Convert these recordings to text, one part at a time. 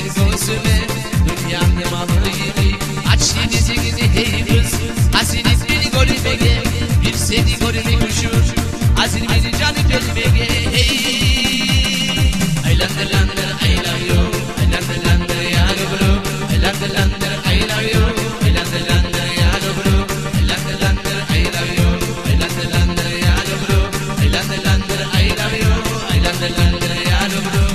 gözüme, dünyam yamalı gibi. Aç denizini hey kız, hasret beni görmeye gel. Bir seni görmek üşür, hazır beni canı gelmeye hey. I love I love you, I love ya gobro. I love I love you, I love ya gobro. I love I love you, I love ya gobro. I love I love you, I love ya gobro.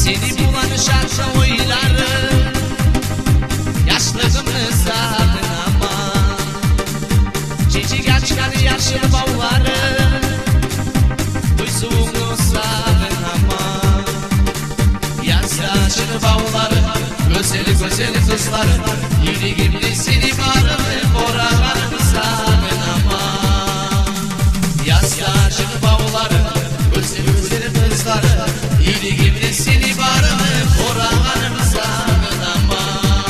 Seni bulan şarkı oyları Yaşlığımı sağdın ama Çiçek açkan yaşlı bağları Uysuğunu sağdın ama Yaz saçını bağları Gözeli gözeli kızları Yüreğimde seni bağrımı Oralarımı sağdın ama Yaz saçını bağları Gözeli gözeli kızları Yüreğimde seni bağrımı Oralarımı sağdın ama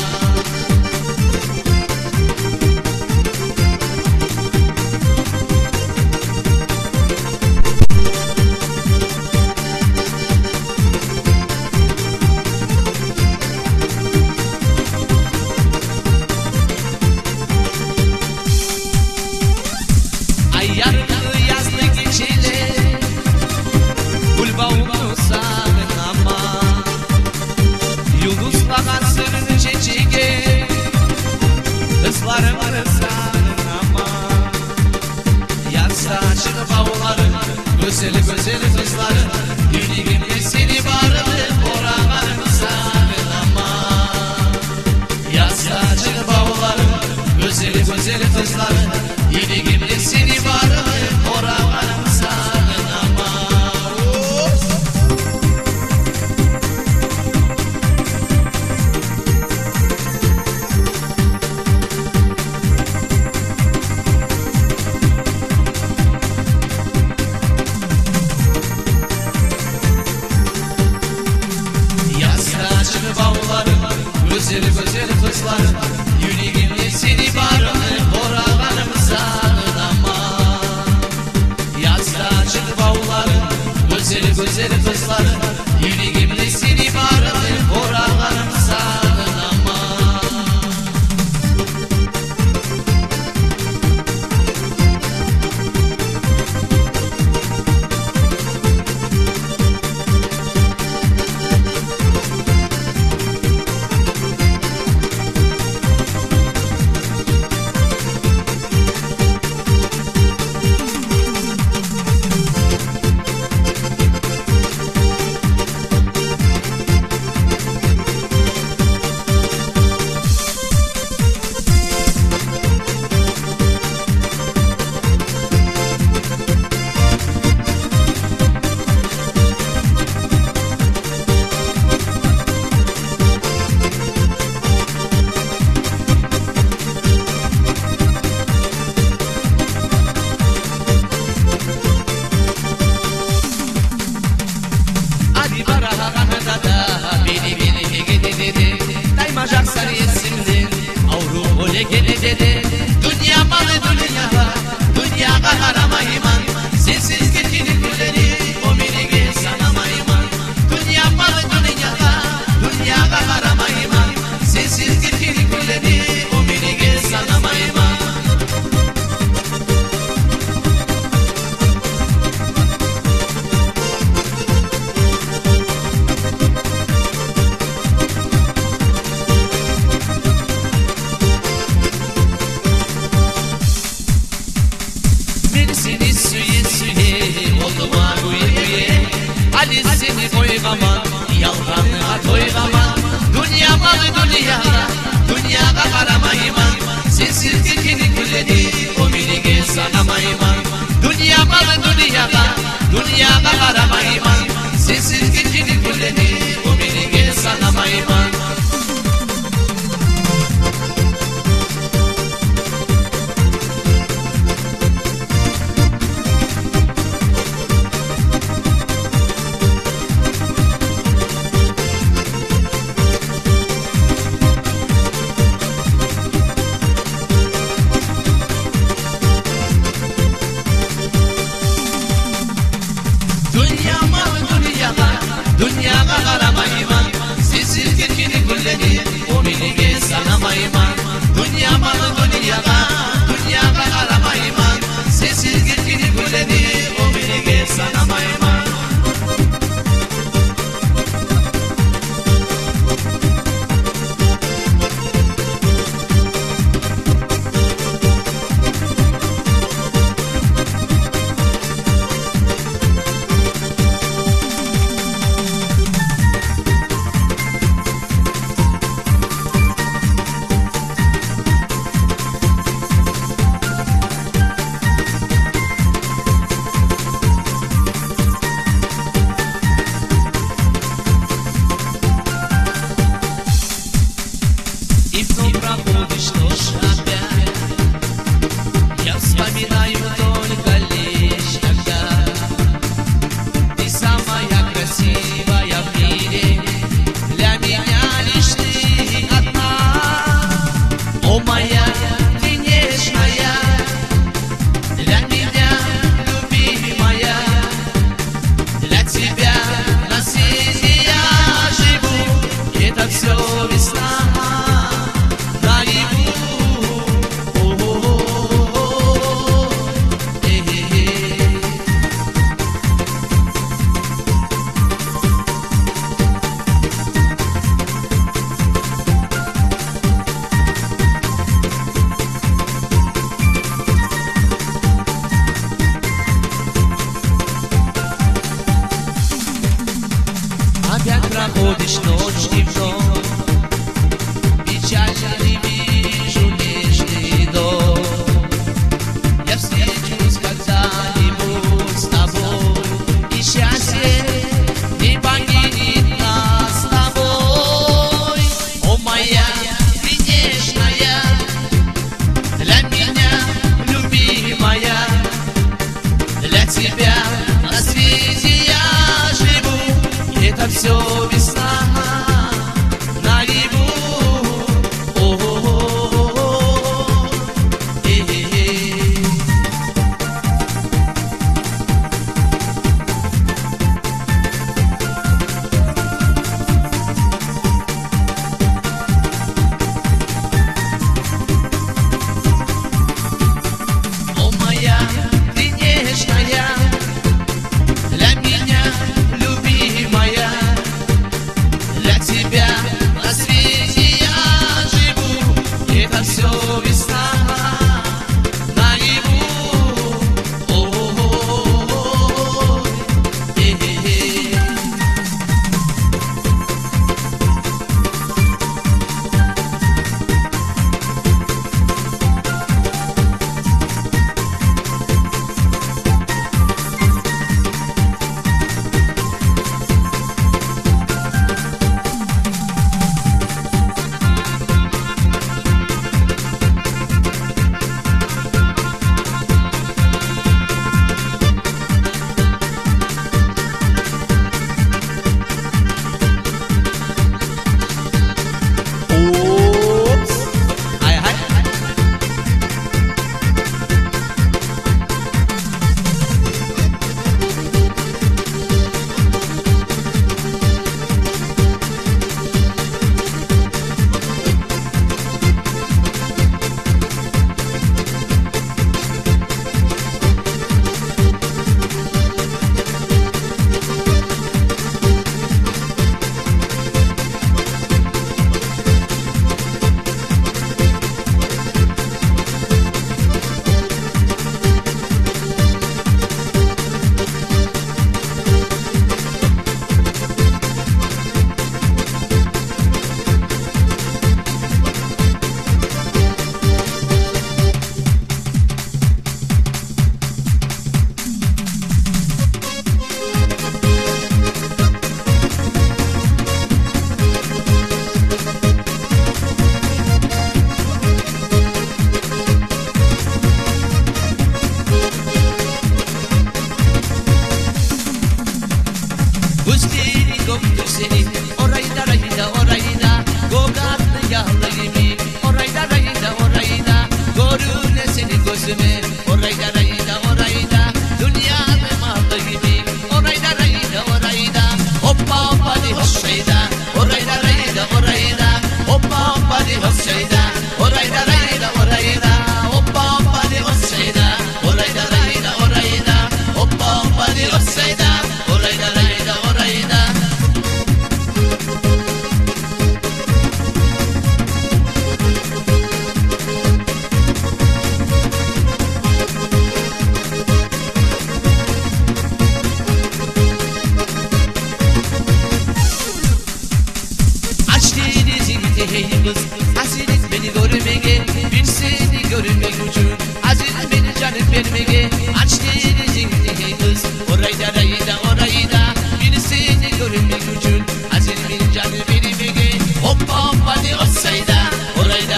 Yarlı yazlı geçeli Gül bağımı sağdın ama Yıldızlar sırrını çiçeğe Kızlarımı sağdın ama Yaz saçını bağları Gözeli gözeli kızları Yüreğimde seni bağrımı Oralarımı sağdın ama Yaz saçını bağları Gözeli gözeli kızları Yüreğimde seni bağrımı Oralarımı sağdın ama Yaz saçını bağlarım Gözeli gözeli kızlarım Yüreğimde seni bağrımı Oralarımı sağdın ama Yaz saçını bağlarım Gözeli gözeli kızlarım Yüreğimde seni bağrımı Oralarımı sağdın ama Dünya malı dünya Dünya kaharama iman Sensiz gittiğini gülleri O minige sanama iman Dünya malı dünya Dünya kaharama iman Sensiz gittiğini gülleri O minige sanama iman Seni süye süye Olduma güye Ali seni koygaman Yalganına toygaman Dünya malı dünya Dünyada karama iman Sensiz gittiğini gülledi O minige sanama iman Dünya malı dünyada Dünyada karama iman Sensiz gittiğini gülledi O minige sanama iman Dünyada karama iman Sensiz gittiğini gülledi O minige sanama iman Dünya malı dünyada Dünyada karama iman Sensiz gittiğini gülledi O minige sanama iman Опять проходишь ночь темно, печально не вижу нежный дом. Я встречусь когда-нибудь с тобой, и счастье не покинет нас с тобой. О, моя ты нежная, для меня любимая, для тебя на свете я живу, и это все весна наяву. О, моя ты нежная, для меня любимая, для тебя на свете я живу, и это все весна наяву. Hasret beni görmeye, bir seni görmek için. Hasret beni canım vermeye, aç denizin hey kız. Orayı da, bir seni görmek için. Hasret beni canım vermeye, hoppa hoppa de olsaydı. Orayı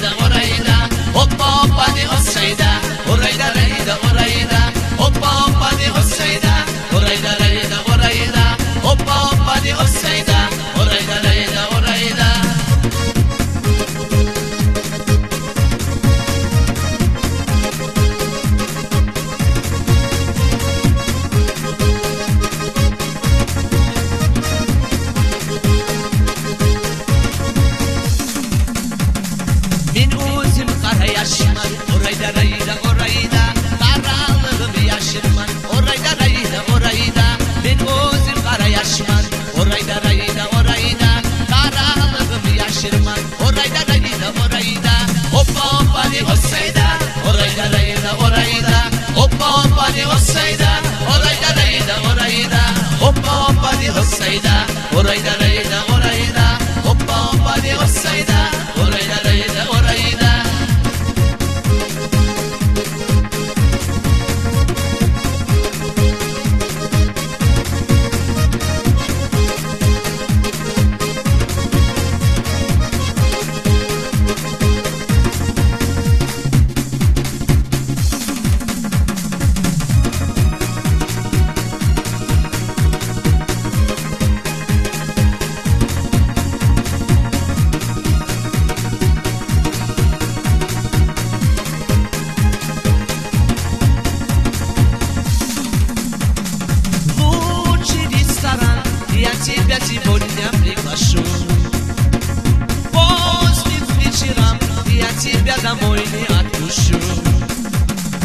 da, hoppa hoppa de olsaydı. Orayı da, hoppa hoppa de olsaydı. Orayı da, hoppa hoppa de olsaydı. Orayı da. осайда, орайда, райда, орайда, опа, опа, де осайда, орайда, райда, орайда. Я тебя сегодня приглашу. Поздним вечером я тебя домой не отпущу.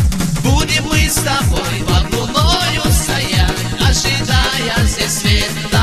Будем мы с тобой под луною стоять, ожидая здесь света.